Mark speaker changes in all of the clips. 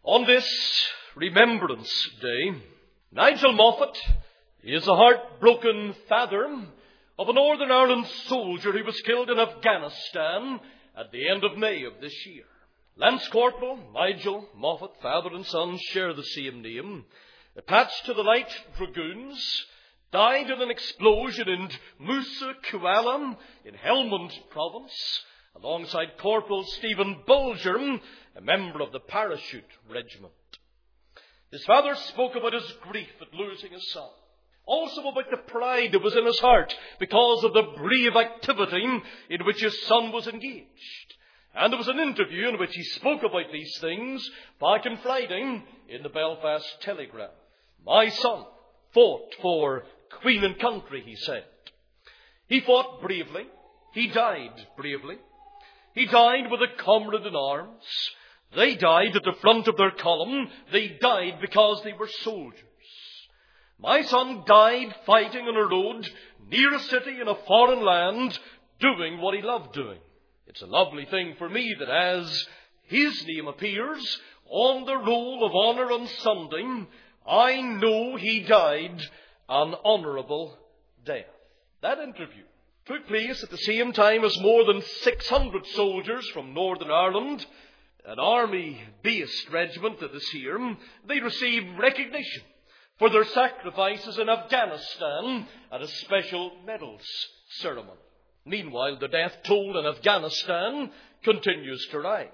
Speaker 1: On this Remembrance Day, Nigel Moffat is the heartbroken father of a Northern Ireland soldier who was killed in Afghanistan at the end of May of this year. Lance Corporal Nigel Moffat, father and son, share the same name. Attached to the Light Dragoons, died in an explosion in Musa Kuala in Helmand Province, alongside Corporal Stephen Bulger, a member of the Parachute Regiment. His father spoke about his grief at losing his son. Also about the pride that was in his heart because of the brave activity in which his son was engaged. And there was an interview in which he spoke about these things back on Friday in the Belfast Telegraph. My son fought for Queen and country, he said. He fought bravely. He died bravely. He died with a comrade in arms. They died at the front of their column. They died because they were soldiers. My son died fighting on a road near a city in a foreign land, doing what he loved doing. It's a lovely thing for me that as his name appears on the roll of honour on Sunday, I know he died an honourable death. That interview took place at the same time as more than 600 soldiers from Northern Ireland, an army-based regiment that is here, they received recognition for their sacrifices in Afghanistan at a special medals ceremony. Meanwhile, the death toll in Afghanistan continues to rise.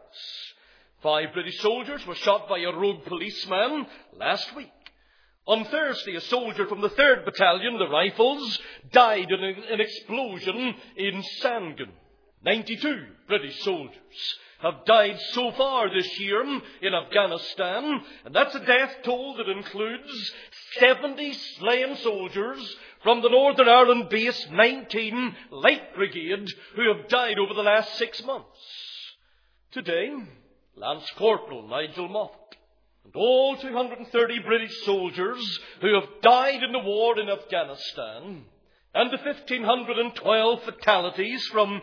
Speaker 1: 5 British soldiers were shot by a rogue policeman last week. On Thursday, a soldier from the 3rd Battalion, the Rifles, died in an explosion in Sangin. 92 British soldiers have died so far this year in Afghanistan, and that's a death toll that includes 70 slain soldiers from the Northern Ireland-based 19 Light Brigade who have died over the last 6 months. Today, Lance Corporal Nigel Moffat and all 230 British soldiers who have died in the war in Afghanistan, and the 1,512 fatalities from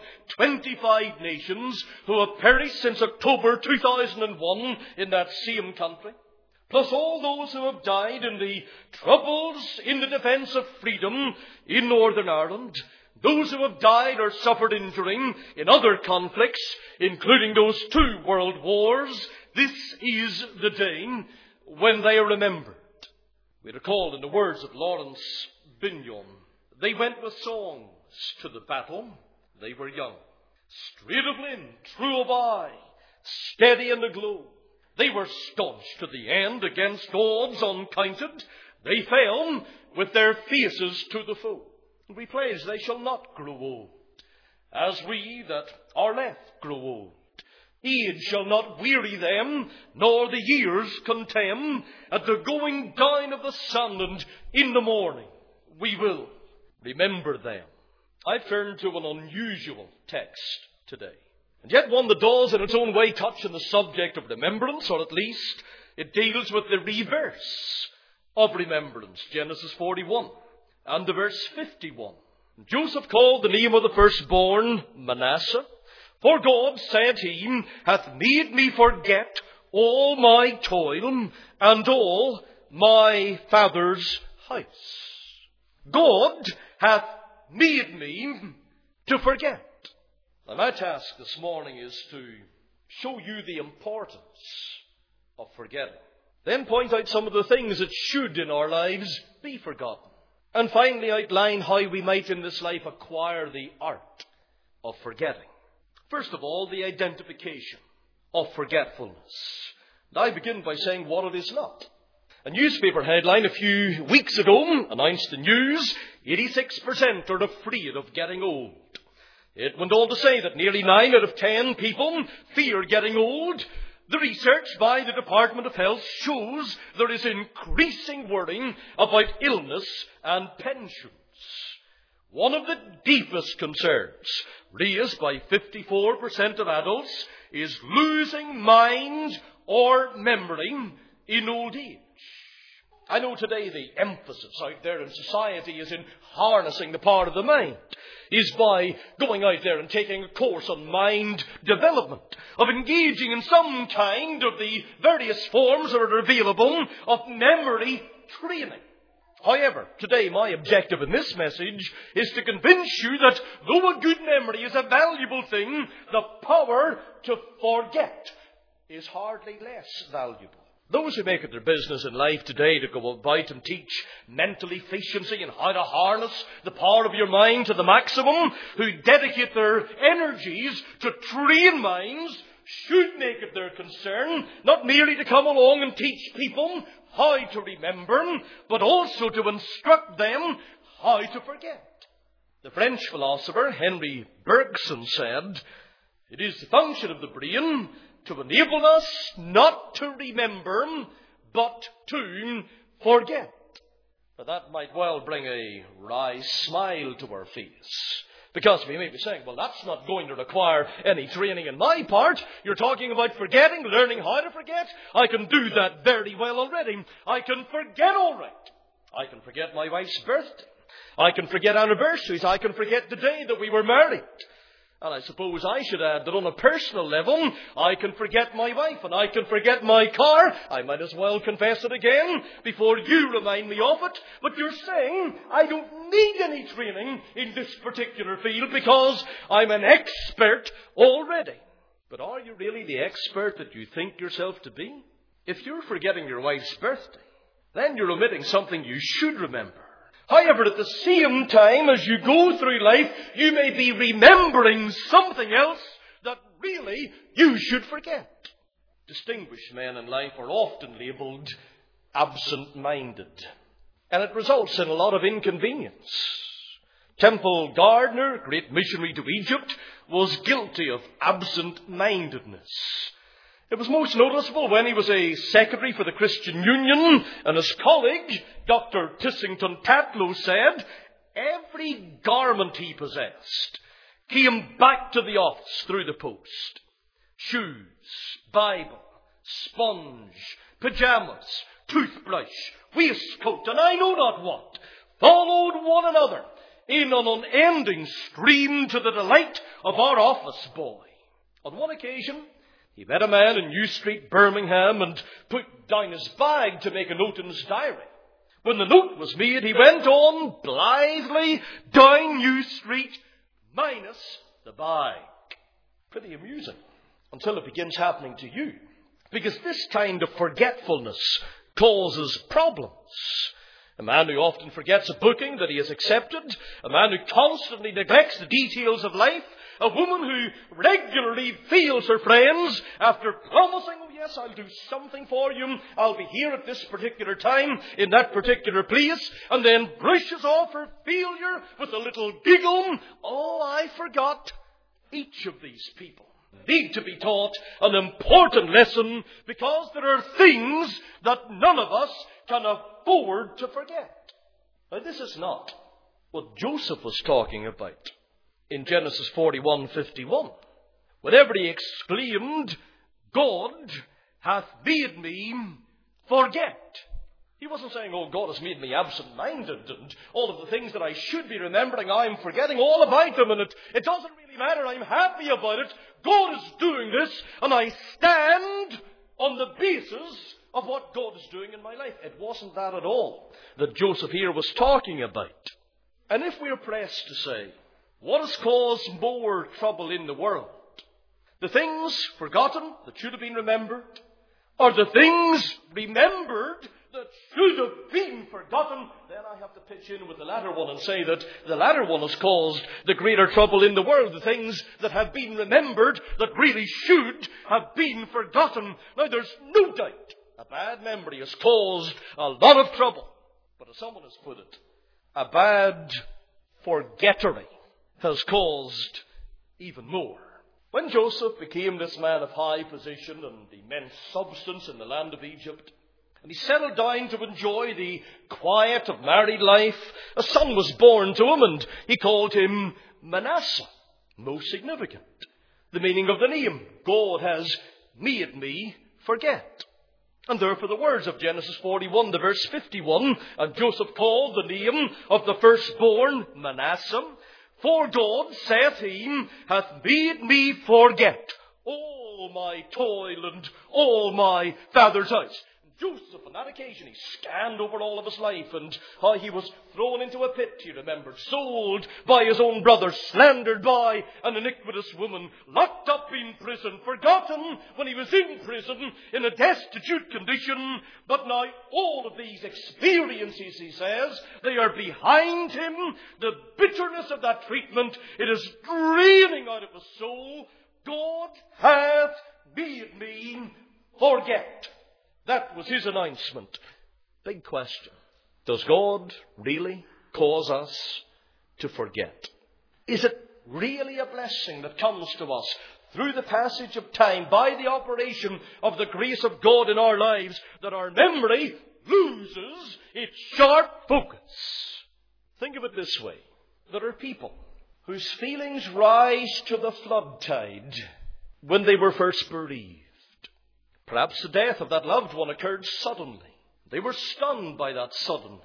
Speaker 1: 25 nations who have perished since October 2001 in that same country, plus all those who have died in the troubles in the defence of freedom in Northern Ireland, those who have died or suffered injury in other conflicts, including those 2 world wars, this is the day when they are remembered. We recall in the words of Lawrence Bignon, they went with songs to the battle. They were young, straight of limb, true of eye, steady in the glow. They were staunch to the end against odds uncounted. They fell with their faces to the foe. We pledge they shall not grow old, as we that are left grow old. Age shall not weary them, nor the years contemn. At the going down of the sun and in the morning, we will remember them. I've turned to an unusual text today, and yet one that does in its own way touch on the subject of remembrance, or at least it deals with the reverse of remembrance. Genesis 41 and the verse 51. Joseph called the name of the firstborn Manasseh, for God, said he, hath made me forget all my toil and all my father's house. God hath made me to forget. And my task this morning is to show you the importance of forgetting. Then point out some of the things that should in our lives be forgotten. And finally outline how we might in this life acquire the art of forgetting. First of all, the identification of forgetfulness. Now I begin by saying what it is not. A newspaper headline a few weeks ago announced the news, 86% are afraid of getting old. It went on to say that nearly 9 out of 10 people fear getting old. The research by the Department of Health shows there is increasing worry about illness and pensions. One of the deepest concerns raised by 54% of adults is losing mind or memory in old age. I know today the emphasis out there in society is in harnessing the power of the mind, is by going out there and taking a course on mind development, of engaging in some kind of the various forms that are available of memory training. However, today my objective in this message is to convince you that though a good memory is a valuable thing, the power to forget is hardly less valuable. Those who make it their business in life today to go about and teach mental efficiency and how to harness the power of your mind to the maximum, who dedicate their energies to train minds, should make it their concern not merely to come along and teach people how to remember, but also to instruct them how to forget. The French philosopher Henri Bergson said, "It is the function of the brain to enable us not to remember, but to forget." Now, that might well bring a wry smile to our face, because we may be saying, well, that's not going to require any training on my part. You're talking about forgetting, learning how to forget. I can do that very well already. I can forget all right. I can forget my wife's birthday. I can forget anniversaries. I can forget the day that we were married. And I suppose I should add that on a personal level, I can forget my wife and I can forget my car. I might as well confess it again before you remind me of it. But you're saying I don't need any training in this particular field because I'm an expert already. But are you really the expert that you think yourself to be? If you're forgetting your wife's birthday, then you're omitting something you should remember. However, at the same time as you go through life, you may be remembering something else that really you should forget. Distinguished men in life are often labelled absent-minded, and it results in a lot of inconvenience. Temple Gardner, great missionary to Egypt, was guilty of absent-mindedness. It was most noticeable when he was a secretary for the Christian Union, and his colleague, Dr. Tissington Tatlow, said every garment he possessed came back to the office through the post. Shoes, Bible, sponge, pyjamas, toothbrush, waistcoat, and I know not what, followed one another in an unending stream to the delight of our office boy. On one occasion, he met a man in New Street, Birmingham, and put down his bag to make a note in his diary. When the note was made, he went on blithely down New Street, minus the bag. Pretty amusing, until it begins happening to you. Because this kind of forgetfulness causes problems. A man who often forgets a booking that he has accepted, a man who constantly neglects the details of life, a woman who regularly fails her friends after promising, oh yes, I'll do something for you, I'll be here at this particular time, in that particular place, and then brushes off her failure with a little giggle. Oh, I forgot. Each of these people need to be taught an important lesson, because there are things that none of us can afford to forget. Now, this is not what Joseph was talking about in Genesis 41:51. Whenever he exclaimed, God hath made me forget. He wasn't saying, oh, God has made me absent-minded and all of the things that I should be remembering, I'm forgetting all about them, and it doesn't really matter, I'm happy about it. God is doing this, and I stand on the basis of what God is doing in my life. It wasn't that at all that Joseph here was talking about. And if we're pressed to say, what has caused more trouble in the world? The things forgotten that should have been remembered, or the things remembered that should have been forgotten? Then I have to pitch in with the latter one and say that the latter one has caused the greater trouble in the world. The things that have been remembered that really should have been forgotten. Now, there's no doubt a bad memory has caused a lot of trouble. But as someone has put it, a bad forgettery has caused even more. When Joseph became this man of high position and immense substance in the land of Egypt, and he settled down to enjoy the quiet of married life, a son was born to him, and he called him Manasseh. Most significant, the meaning of the name, God has made me forget. And therefore the words of Genesis 41, the verse 51, and Joseph called the name of the firstborn Manasseh, for God, saith he, hath made me forget all my toil and all my father's house. Joseph, on that occasion, he scanned over all of his life and how he was thrown into a pit, he remembered, sold by his own brother, slandered by an iniquitous woman, locked up in prison, forgotten when he was in prison in a destitute condition. But now all of these experiences, he says, they are behind him. The bitterness of that treatment, it is draining out of his soul. God hath made me forget. That was his announcement. Big question. Does God really cause us to forget? Is it really a blessing that comes to us through the passage of time by the operation of the grace of God in our lives that our memory loses its sharp focus? Think of it this way. There are people whose feelings rise to the flood tide when they were first bereaved. Perhaps the death of that loved one occurred suddenly. They were stunned by that suddenness.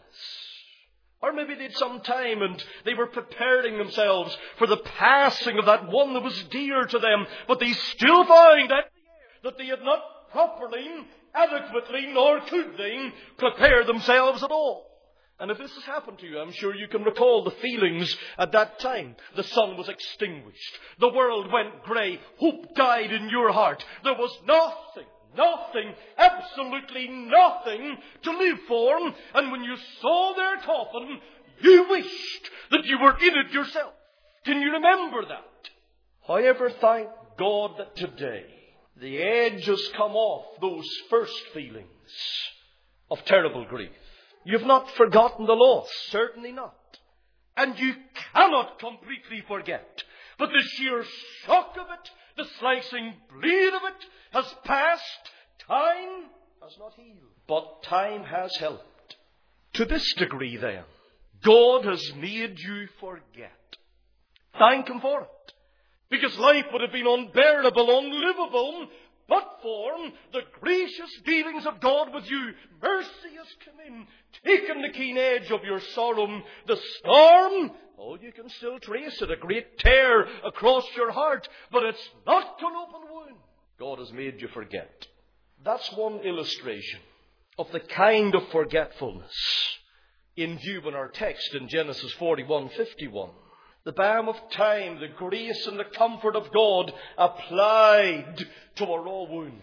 Speaker 1: Or maybe they had some time and they were preparing themselves for the passing of that one that was dear to them. But they still found that they had not properly, adequately, nor could they prepare themselves at all. And if this has happened to you, I'm sure you can recall the feelings at that time. The sun was extinguished. The world went grey. Hope died in your heart. There was nothing, absolutely nothing to live for. And when you saw their coffin, you wished that you were in it yourself. Can you remember that? However, thank God that today the edge has come off those first feelings of terrible grief. You've not forgotten the loss, certainly not. And you cannot completely forget. But the sheer shock of it, the slicing bleed of it, has passed. Time has not healed, but time has helped. To this degree, then, God has made you forget. Thank Him for it. Because life would have been unbearable, unlivable, but for the gracious dealings of God with you. Mercy has come in, taken the keen edge of your sorrow. The storm, oh, you can still trace it, a great tear across your heart, but it's not an open wound. God has made you forget. That's one illustration of the kind of forgetfulness in view in our text in Genesis 41:51. The balm of time, the grace and the comfort of God applied to a raw wound.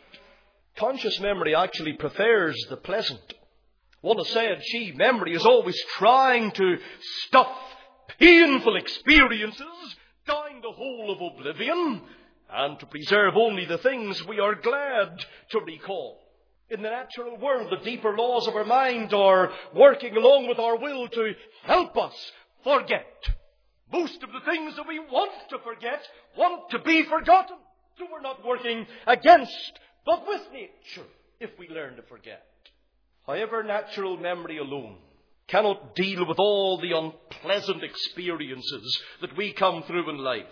Speaker 1: Conscious memory actually prefers the pleasant. One has said, memory is always trying to stuff painful experiences down the hole of oblivion and to preserve only the things we are glad to recall. In the natural world, the deeper laws of our mind are working along with our will to help us forget. Most of the things that we want to forget want to be forgotten. So we're not working against, but with nature, if we learn to forget. However, natural memory alone cannot deal with all the unpleasant experiences that we come through in life.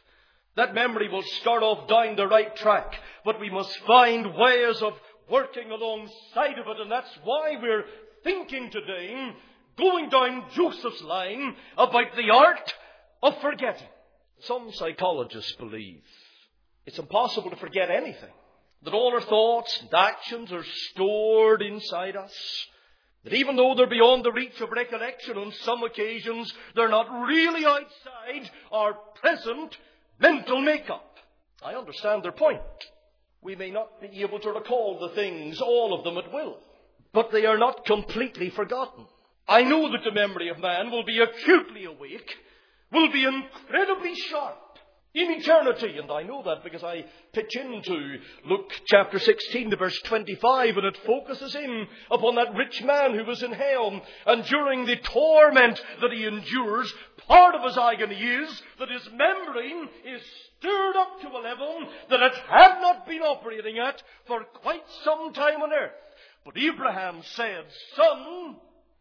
Speaker 1: That memory will start off down the right track, but we must find ways of working alongside of it, and that's why we're thinking today, going down Joseph's line, about the art of forgetting. Some psychologists believe it's impossible to forget anything. That all our thoughts and actions are stored inside us. That even though they're beyond the reach of recollection on some occasions, they're not really outside our present mental makeup. I understand their point. We may not be able to recall the things, all of them at will. But they are not completely forgotten. I know that the memory of man will be acutely awake, will be incredibly sharp in eternity. And I know that because I pitch into Luke chapter 16 to verse 25, and it focuses in upon that rich man who was in hell. And during the torment that he endures, part of his agony is that his memory is stirred up to a level that it had not been operating at for quite some time on earth. But Abraham said, "Son,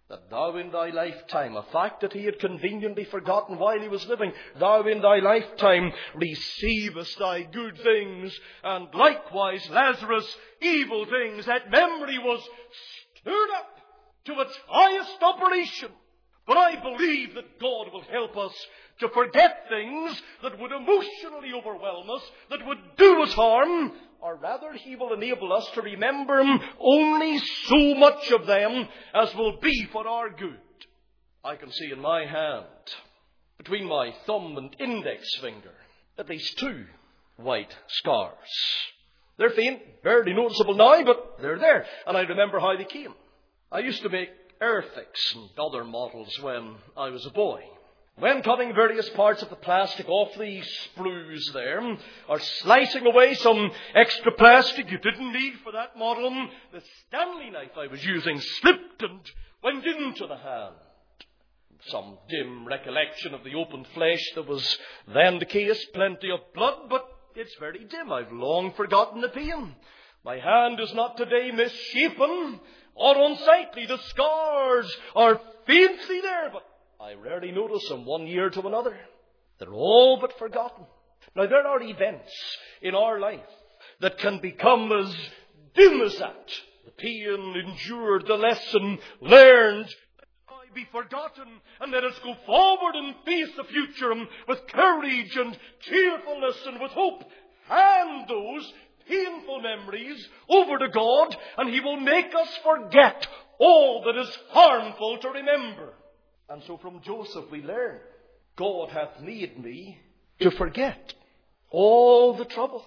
Speaker 1: that thou in thy lifetime, a fact that he had conveniently forgotten while he was living, thou in thy lifetime receivest thy good things, and likewise Lazarus evil things. That memory was stirred up to its highest operation. But I believe that God will help us to forget things that would emotionally overwhelm us, that would do us harm, or rather he will enable us to remember only so much of them as will be for our good. I can see in my hand, between my thumb and index finger, at least 2 white scars. They're faint, barely noticeable now, but they're there, and I remember how they came. I used to make Airfix and other models when I was a boy. When cutting various parts of the plastic off the sprues there, or slicing away some extra plastic you didn't need for that model, the Stanley knife I was using slipped and went into the hand. Some dim recollection of the opened flesh that was then the case, plenty of blood, but it's very dim. I've long forgotten the pain. My hand is not today misshapen or unsightly. The scars are faintly there, but I rarely notice them one year to another. They're all but forgotten. Now, there are events in our life that can become as dim as that. The pain endured, the lesson learned, let it be forgotten, and let us go forward and face the future with courage and cheerfulness and with hope. Hand those painful memories over to God, and he will make us forget all that is harmful to remember. And so from Joseph we learn, God hath made me to forget all the trouble,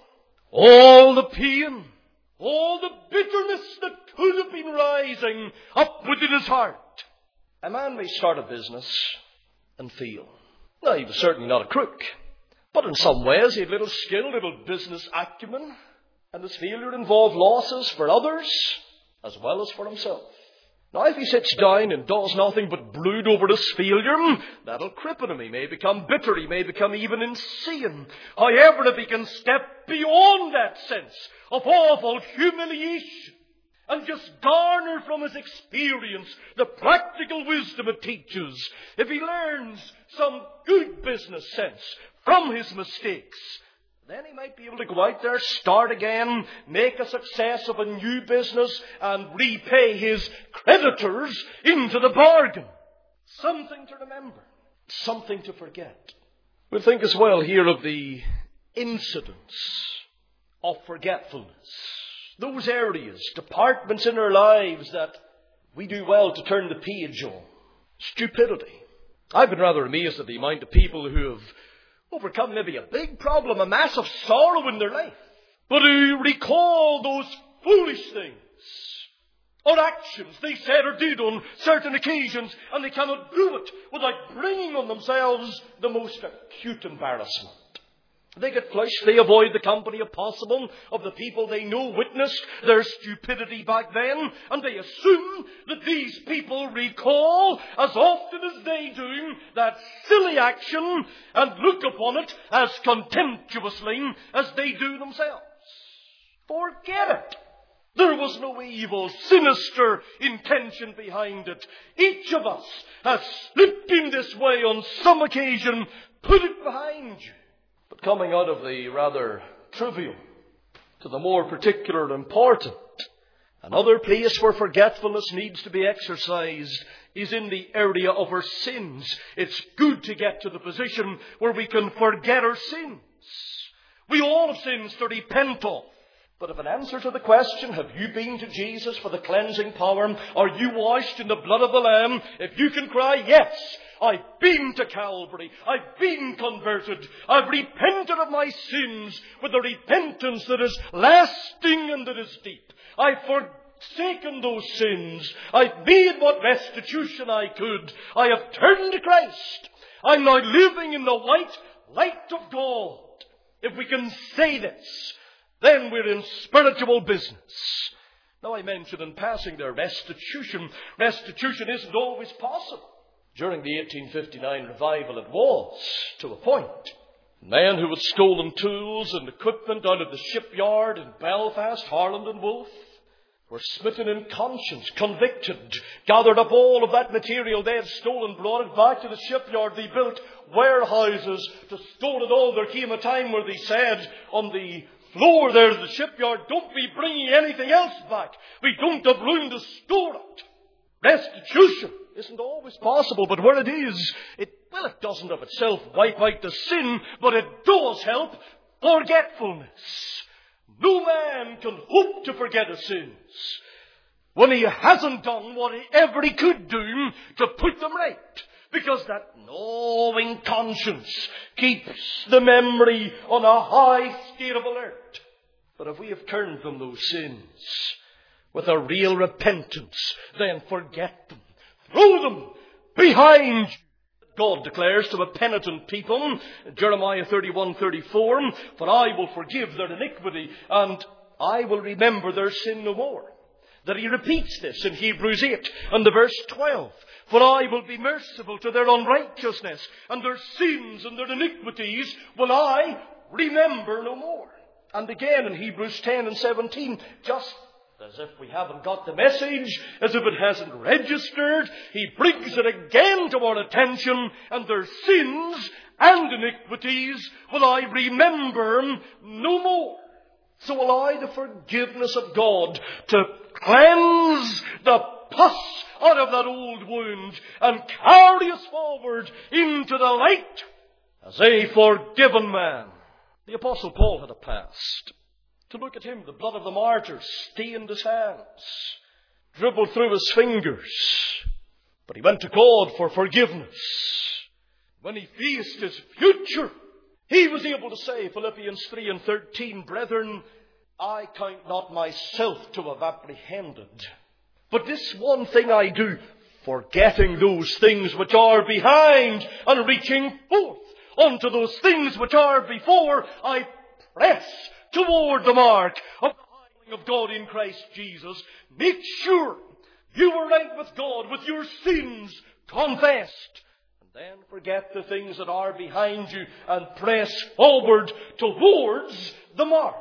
Speaker 1: all the pain, all the bitterness that could have been rising up within his heart. A man may start a business and fail. Now, he was certainly not a crook, but in some ways he had little skill, little business acumen, and his failure involved losses for others as well as for himself. Now, if he sits down and does nothing but brood over his failure, that'll cripple him. He may become bitter. He may become even insane. However, if he can step beyond that sense of awful humiliation and just garner from his experience the practical wisdom it teaches, if he learns some good business sense from his mistakes, then he might be able to go out there, start again, make a success of a new business, and repay his creditors into the bargain. Something to remember, something to forget. We'll think as well here of the incidents of forgetfulness. Those areas, departments in our lives that we do well to turn the page on. Stupidity. I've been rather amazed at the amount of people who have overcome maybe a big problem, a massive sorrow in their life, but who recall those foolish things or actions they said or did on certain occasions, and they cannot do it without bringing on themselves the most acute embarrassment. They get flushed, they avoid the company if possible of the people they know witnessed their stupidity back then, and they assume that these people recall as often as they do that silly action and look upon it as contemptuously as they do themselves. Forget it. There was no evil, sinister intention behind it. Each of us has slipped in this way on some occasion. Put it behind you. But coming out of the rather trivial to the more particular and important, another place where forgetfulness needs to be exercised is in the area of our sins. It's good to get to the position where we can forget our sins. We all have sins to repent of. But if an answer to the question, have you been to Jesus for the cleansing power? Are you washed in the blood of the Lamb? If you can cry, yes, I've been to Calvary. I've been converted. I've repented of my sins with a repentance that is lasting and that is deep. I've forsaken those sins. I've made what restitution I could. I have turned to Christ. I'm now living in the white light of God. If we can say this, then we're in spiritual business. Now, I mentioned in passing there restitution. Restitution isn't always possible. During the 1859 revival it was, to a point. Men who had stolen tools and equipment out of the shipyard in Belfast, Harland and Wolff, were smitten in conscience, convicted, gathered up all of that material they had stolen, brought it back to the shipyard. They built warehouses to store it all. There came a time where they said on the floor there of the shipyard, don't be bringing anything else back. We don't have room to store it. Restitution isn't always possible, but where it is, it doesn't of itself wipe out the sin, but it does help forgetfulness. No man can hope to forget his sins when he hasn't done whatever he could do to put them right. Because that gnawing conscience keeps the memory on a high state of alert. But if we have turned from those sins with a real repentance, then forget them. Throw them behind you. God declares to a penitent people, Jeremiah 31:34, for I will forgive their iniquity and I will remember their sin no more. That he repeats this in Hebrews 8 and the verse 12. For I will be merciful to their unrighteousness and their sins and their iniquities will I remember no more. And again in Hebrews 10 and 17, just as if we haven't got the message, as if it hasn't registered, he brings it again to our attention, and their sins and iniquities will I remember no more. So allow the forgiveness of God to cleanse the pus out of that old wound and carry us forward into the light as a forgiven man. The Apostle Paul had a past. To look at him, the blood of the martyrs stained his hands, dribbled through his fingers. But he went to God for forgiveness. When he faced his future, he was able to say, Philippians 3 and 13, brethren, I count not myself to have apprehended. But this one thing I do, forgetting those things which are behind and reaching forth unto those things which are before, I press toward the mark of the high of God in Christ Jesus. Make sure you are right with God, with your sins confessed. And then forget the things that are behind you and press forward towards the mark.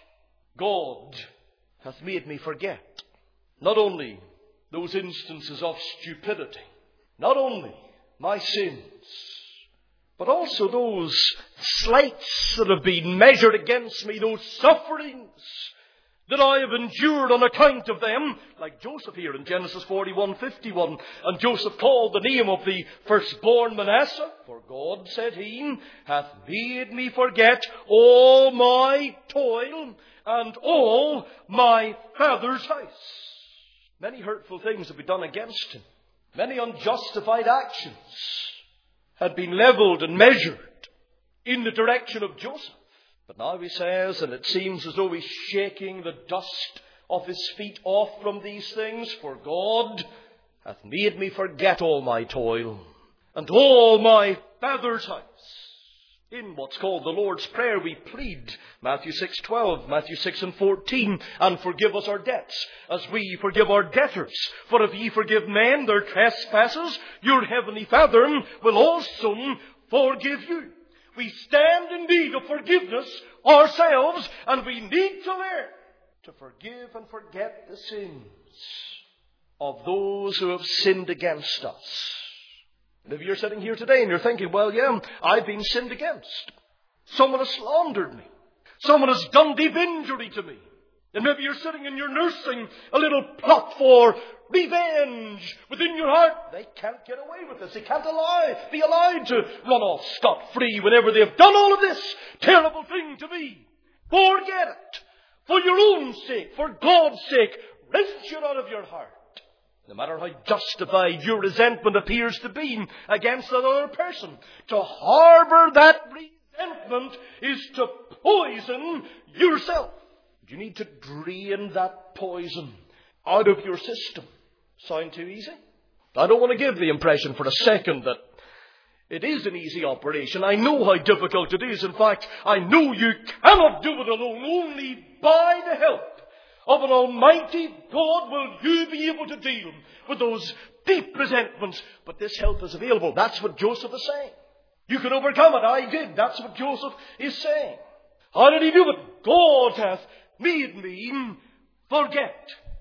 Speaker 1: God hath made me forget not only those instances of stupidity, not only my sins, but also those slights that have been measured against me, those sufferings that I have endured on account of them, like Joseph here in Genesis 41:51. And Joseph called the name of the firstborn Manasseh, for God, said he, hath made me forget all my toil and all my father's house. Many hurtful things have been done against him. Many unjustified actions had been leveled and measured in the direction of Joseph. But now he says, and it seems as though he's shaking the dust of his feet off from these things, for God hath made me forget all my toil and all my father's house. In what's called the Lord's Prayer, we plead Matthew 6:12, Matthew 6 and 14, and forgive us our debts, as we forgive our debtors. For if ye forgive men their trespasses, your heavenly Father will also forgive you. We stand in need of forgiveness ourselves, and we need to learn to forgive and forget the sins of those who have sinned against us. And if you're sitting here today and you're thinking, well, yeah, I've been sinned against. Someone has slandered me. Someone has done deep injury to me. And maybe you're sitting and you're nursing a little plot for revenge within your heart. They can't get away with this. They can't be allowed to run off scot-free whenever they've done all of this terrible thing to me. Forget it. For your own sake, for God's sake, wrench it out of your heart. No matter how justified your resentment appears to be against another person, to harbor that resentment is to poison yourself. You need to drain that poison out of your system. Sound too easy? I don't want to give the impression for a second that it is an easy operation. I know how difficult it is. In fact, I know you cannot do it alone. Only by the help of an almighty God will you be able to deal with those deep resentments. But this help is available. That's what Joseph is saying. You can overcome it. I did. That's what Joseph is saying. How did he do it? God hath made me forget.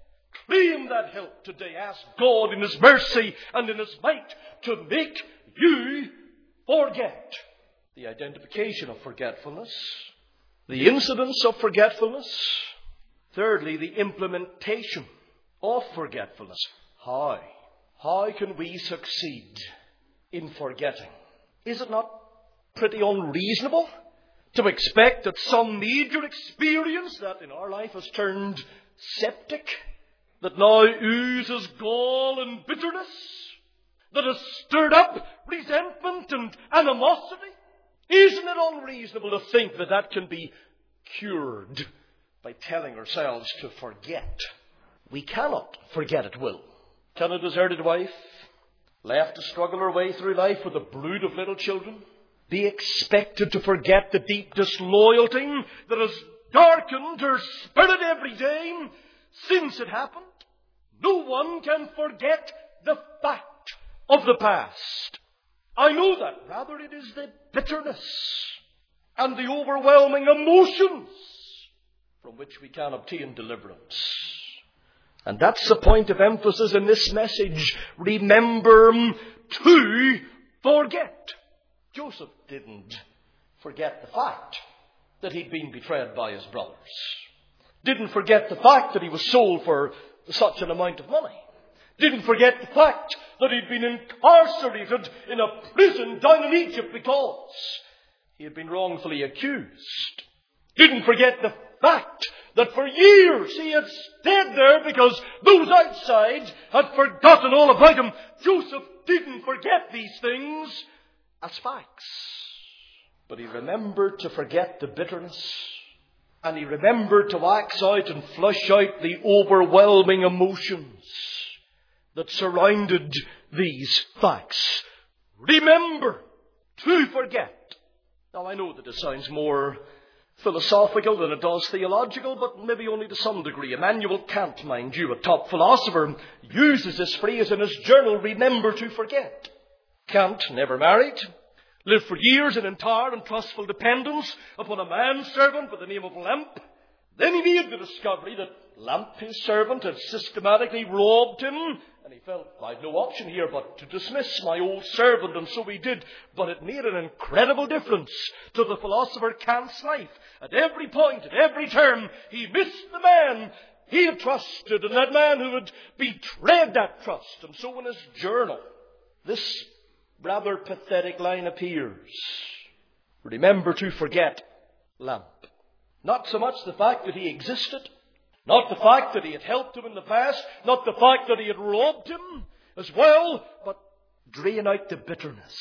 Speaker 1: Claim that help today. Ask God in His mercy and in His might to make you forget. The identification of forgetfulness. The incidence of forgetfulness. Thirdly, the implementation of forgetfulness. How? How can we succeed in forgetting? Is it not pretty unreasonable to expect that some major experience that in our life has turned septic, that now oozes gall and bitterness, that has stirred up resentment and animosity? Isn't it unreasonable to think that that can be cured by telling ourselves to forget? We cannot forget at will. Can a deserted wife, left to struggle her way through life with a brood of little children, be expected to forget the deep disloyalty that has darkened her spirit every day since it happened? No one can forget the fact of the past. I know that. Rather, it is the bitterness and the overwhelming emotions from which we can obtain deliverance. And that's the point of emphasis in this message. Remember to forget. Joseph didn't forget the fact that he'd been betrayed by his brothers. Didn't forget the fact that he was sold for such an amount of money. Didn't forget the fact that he'd been incarcerated in a prison down in Egypt because he had been wrongfully accused. Didn't forget the fact that for years he had stayed there because those outside had forgotten all about him. Joseph didn't forget these things as facts. But he remembered to forget the bitterness. And he remembered to wax out and flush out the overwhelming emotions that surrounded these facts. Remember to forget. Now I know that it sounds more philosophical than it does theological, but maybe only to some degree. Immanuel Kant, mind you, a top philosopher, uses this phrase in his journal, remember to forget. Kant never married, lived for years in entire and trustful dependence upon a manservant by the name of Lamp. Then he made the discovery that Lamp, his servant, had systematically robbed him, and he felt, I've no option here but to dismiss my old servant, and so he did. But it made an incredible difference to the philosopher Kant's life. At every point, at every term, he missed the man he had trusted, and that man who had betrayed that trust. And so in his journal, this rather pathetic line appears. Remember to forget Lamp. Not so much the fact that he existed, not the fact that he had helped him in the past, not the fact that he had robbed him as well, but drain out the bitterness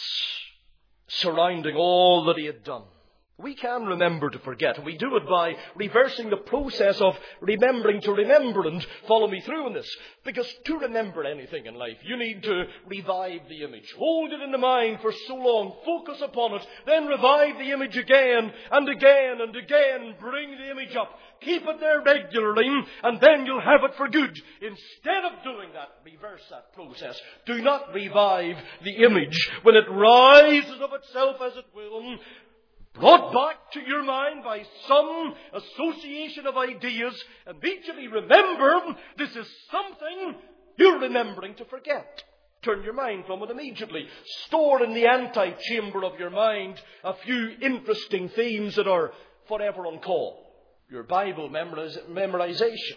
Speaker 1: surrounding all that he had done. We can remember to forget, and we do it by reversing the process of remembering to remember. And follow me through in this, because to remember anything in life, you need to revive the image. Hold it in the mind for so long, focus upon it, then revive the image again and again and again. Bring the image up, keep it there regularly, and then you'll have it for good. Instead of doing that, reverse that process. Do not revive the image when it rises of itself as it will, brought back to your mind by some association of ideas. Immediately remember, this is something you're remembering to forget. Turn your mind from it immediately. Store in the antechamber of your mind a few interesting themes that are forever on call. Your Bible memorization.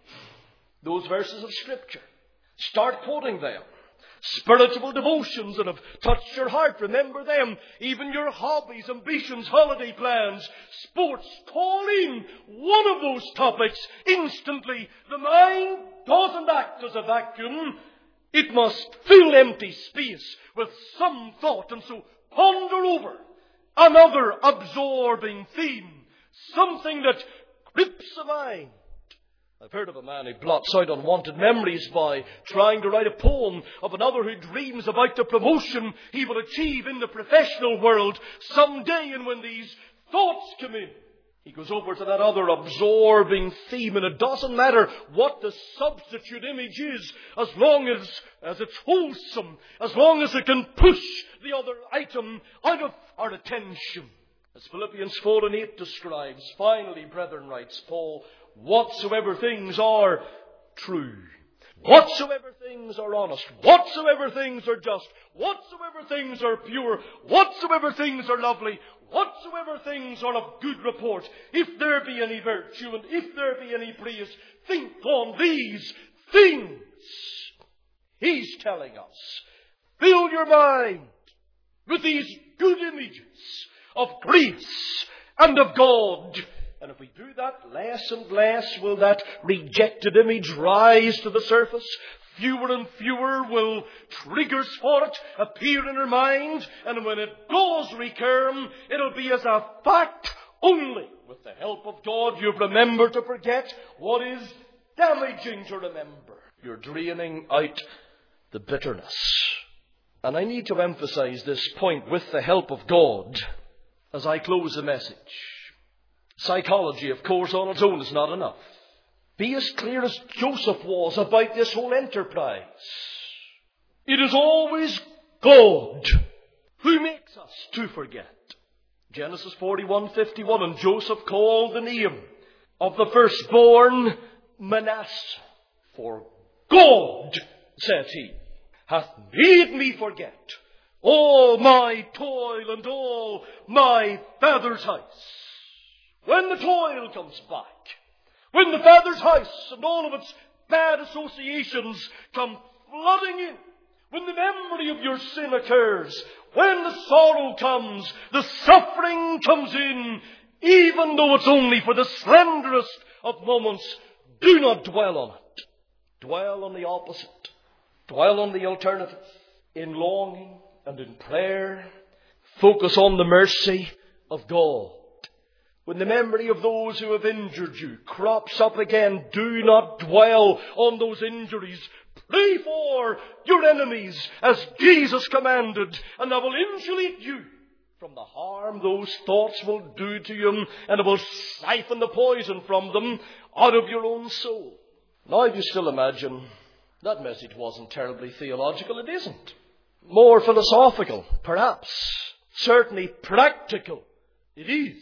Speaker 1: Those verses of Scripture. Start quoting them. Spiritual devotions that have touched your heart, remember them. Even your hobbies, ambitions, holiday plans, sports. Call in one of those topics instantly. The mind doesn't act as a vacuum. It must fill empty space with some thought, and so ponder over another absorbing theme. Something that grips the mind. I've heard of a man who blots out unwanted memories by trying to write a poem of another who dreams about the promotion he will achieve in the professional world someday. And when these thoughts come in, he goes over to that other absorbing theme. And it doesn't matter what the substitute image is, as long as it's wholesome, as long as it can push the other item out of our attention. As Philippians 4:8 describes, finally, brethren, writes Paul, whatsoever things are true, whatsoever things are honest, whatsoever things are just, whatsoever things are pure, whatsoever things are lovely, whatsoever things are of good report, if there be any virtue and if there be any praise, think on these things. He's telling us, fill your mind with these good images of grace and of God. And if we do that, less and less will that rejected image rise to the surface. Fewer and fewer will triggers for it appear in our mind. And when it does recur, it'll be as a fact only. With the help of God, you've remembered to forget what is damaging to remember. You're draining out the bitterness. And I need to emphasize this point with the help of God as I close the message. Psychology, of course, on its own is not enough. Be as clear as Joseph was about this whole enterprise. It is always God who makes us to forget. Genesis 41:51, and Joseph called the name of the firstborn Manasseh. For God, said he, hath made me forget all my toil and all my father's house. When the toil comes back, when the father's house and all of its bad associations come flooding in, when the memory of your sin occurs, when the sorrow comes, the suffering comes in, even though it's only for the slenderest of moments, do not dwell on it. Dwell on the opposite. Dwell on the alternative. In longing and in prayer, focus on the mercy of God. When the memory of those who have injured you crops up again, do not dwell on those injuries. Pray for your enemies as Jesus commanded, and that will insulate you from the harm those thoughts will do to you, and it will siphon the poison from them out of your own soul. Now, if you still imagine that message wasn't terribly theological, it isn't. More philosophical, perhaps. Certainly practical. It is.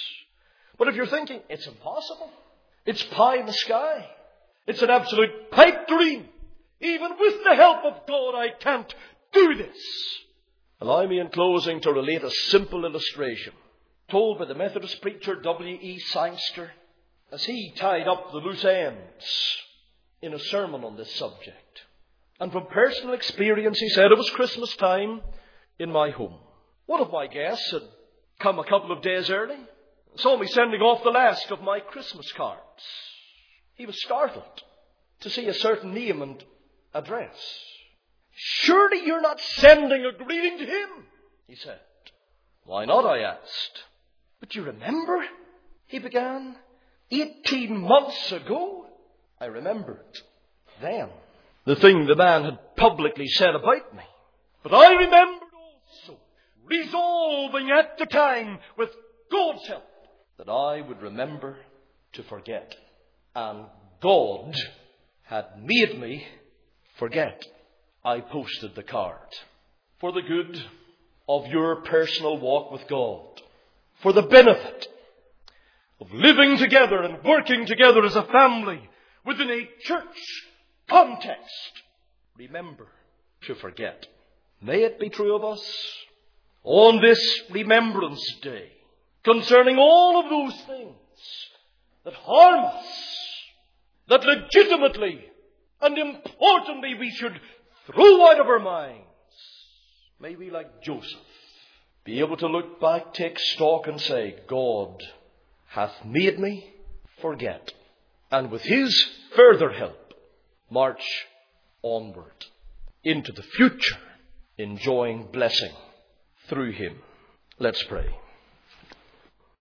Speaker 1: But if you're thinking, it's impossible, it's pie in the sky, it's an absolute pipe dream, even with the help of God, I can't do this. Allow me in closing to relate a simple illustration told by the Methodist preacher W.E. Sangster as he tied up the loose ends in a sermon on this subject. And from personal experience, he said, it was Christmas time in my home. One of my guests had come a couple of days early, saw me sending off the last of my Christmas cards. He was startled to see a certain name and address. Surely you're not sending a greeting to him, he said. Why not, I asked. But you remember, he began, 18 months ago. I remembered then the thing the man had publicly said about me. But I remembered also, resolving at the time with God's help, that I would remember to forget. And God had made me forget. I posted the card for the good of your personal walk with God, for the benefit of living together and working together as a family within a church context. Remember to forget. May it be true of us on this Remembrance Day, concerning all of those things that harm us, that legitimately and importantly we should throw out of our minds. May we, like Joseph, be able to look back, take stock and say, God hath made me forget. And with his further help, march onward into the future, enjoying blessing through him. Let's pray.